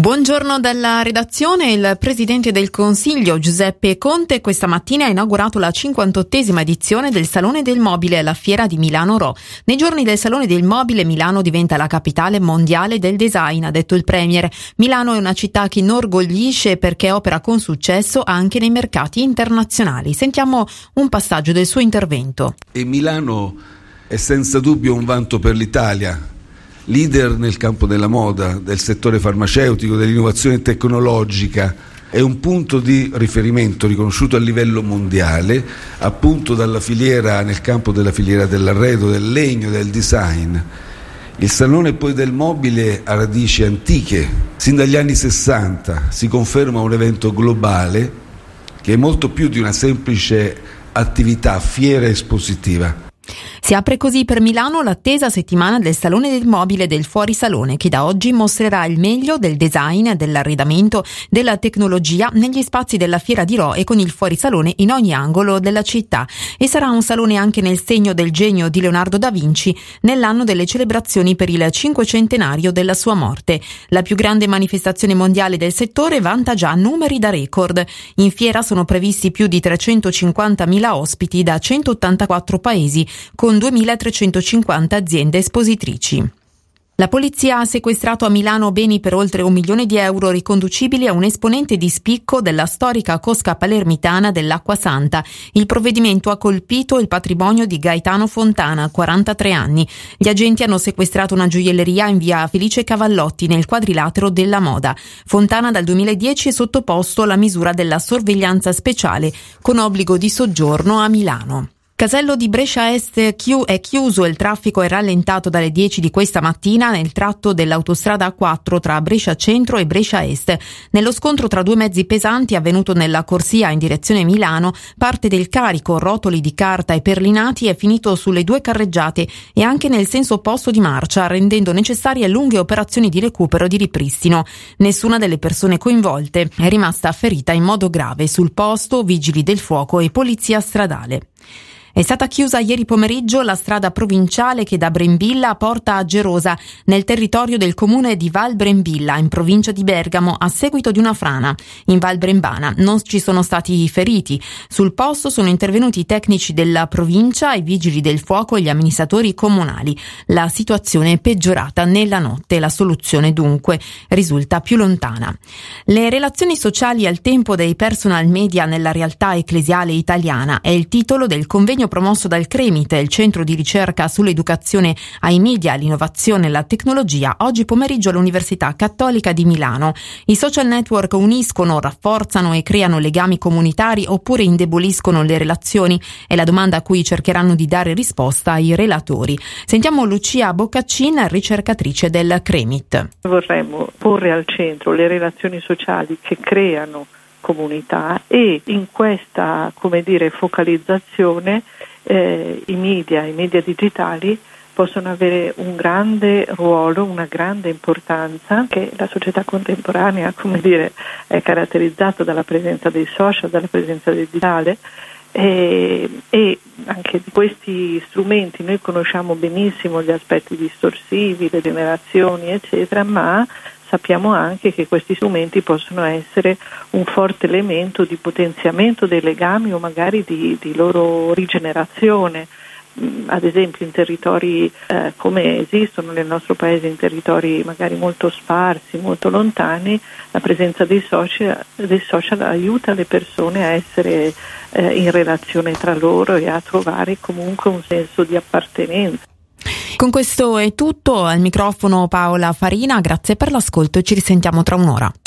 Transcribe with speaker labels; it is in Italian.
Speaker 1: Buongiorno dalla redazione. Il Presidente del Consiglio Giuseppe Conte questa mattina ha inaugurato la 58esima edizione del Salone del Mobile alla Fiera di Milano Rho. Nei giorni del Salone del Mobile Milano diventa la capitale mondiale del design, ha detto il Premier. Milano è una città che inorgoglisce perché opera con successo anche nei mercati internazionali. Sentiamo un passaggio del suo intervento.
Speaker 2: E Milano è senza dubbio un vanto per l'Italia. Leader nel campo della moda, del settore farmaceutico, dell'innovazione tecnologica, è un punto di riferimento riconosciuto a livello mondiale, appunto dalla filiera, nel campo della filiera dell'arredo, del legno, del design. Il Salone poi del Mobile ha radici antiche, sin dagli anni 60 si conferma un evento globale che è molto più di una semplice attività fiera espositiva.
Speaker 1: Si apre così per Milano l'attesa settimana del Salone del Mobile e del Fuorisalone, che da oggi mostrerà il meglio del design, dell'arredamento, della tecnologia negli spazi della Fiera di Rho e con il Fuorisalone in ogni angolo della città. E sarà un salone anche nel segno del genio di Leonardo da Vinci nell'anno delle celebrazioni per il 500° della sua morte. La più grande manifestazione mondiale del settore vanta già numeri da record. In fiera sono previsti più di 350.000 ospiti da 184 paesi, con 2.350 aziende espositrici. La polizia ha sequestrato a Milano beni per oltre €1 milione riconducibili a un esponente di spicco della storica cosca palermitana dell'Acqua Santa. Il provvedimento ha colpito il patrimonio di Gaetano Fontana, 43 anni. Gli agenti hanno sequestrato una gioielleria in via Felice Cavallotti, nel quadrilatero della Moda. Fontana dal 2010 è sottoposto alla misura della sorveglianza speciale con obbligo di soggiorno a Milano. Casello di Brescia Est è chiuso e il traffico è rallentato dalle 10 di questa mattina nel tratto dell'autostrada A4 tra Brescia Centro e Brescia Est. Nello scontro tra due mezzi pesanti avvenuto nella corsia in direzione Milano, parte del carico, rotoli di carta e perlinati è finito sulle due carreggiate e anche nel senso opposto di marcia, rendendo necessarie lunghe operazioni di recupero e di ripristino. Nessuna delle persone coinvolte è rimasta ferita in modo grave. Sul posto, vigili del fuoco e polizia stradale. È stata chiusa ieri pomeriggio la strada provinciale che da Brembilla porta a Gerosa, nel territorio del comune di Val Brembilla, in provincia di Bergamo, a seguito di una frana. In Val Brembana non ci sono stati feriti. Sul posto sono intervenuti i tecnici della provincia, i vigili del fuoco e gli amministratori comunali. La situazione è peggiorata nella notte, la soluzione dunque risulta più lontana. Le relazioni sociali al tempo dei personal media nella realtà ecclesiale italiana è il titolo del convegno promosso dal CREMIT, il centro di ricerca sull'educazione ai media, l'innovazione e la tecnologia, oggi pomeriggio all'Università Cattolica di Milano. I social network uniscono, rafforzano e creano legami comunitari oppure indeboliscono le relazioni? È la domanda a cui cercheranno di dare risposta i relatori. Sentiamo Lucia Boccaccin, ricercatrice del CREMIT.
Speaker 3: Vorremmo porre al centro le relazioni sociali che creano comunità e in questa, focalizzazione i media digitali possono avere un grande ruolo, una grande importanza, che la società contemporanea, è caratterizzata dalla presenza dei social, dalla presenza del digitale e anche di questi strumenti noi conosciamo benissimo gli aspetti distorsivi, le generazioni eccetera, ma sappiamo anche che questi strumenti possono essere un forte elemento di potenziamento dei legami o magari di loro rigenerazione. Ad esempio in territori come esistono nel nostro paese, in territori magari molto sparsi, molto lontani, la presenza dei social aiuta le persone a essere in relazione tra loro e a trovare comunque un senso di appartenenza.
Speaker 1: Con questo è tutto, al microfono Paola Farina, grazie per l'ascolto e ci risentiamo tra un'ora.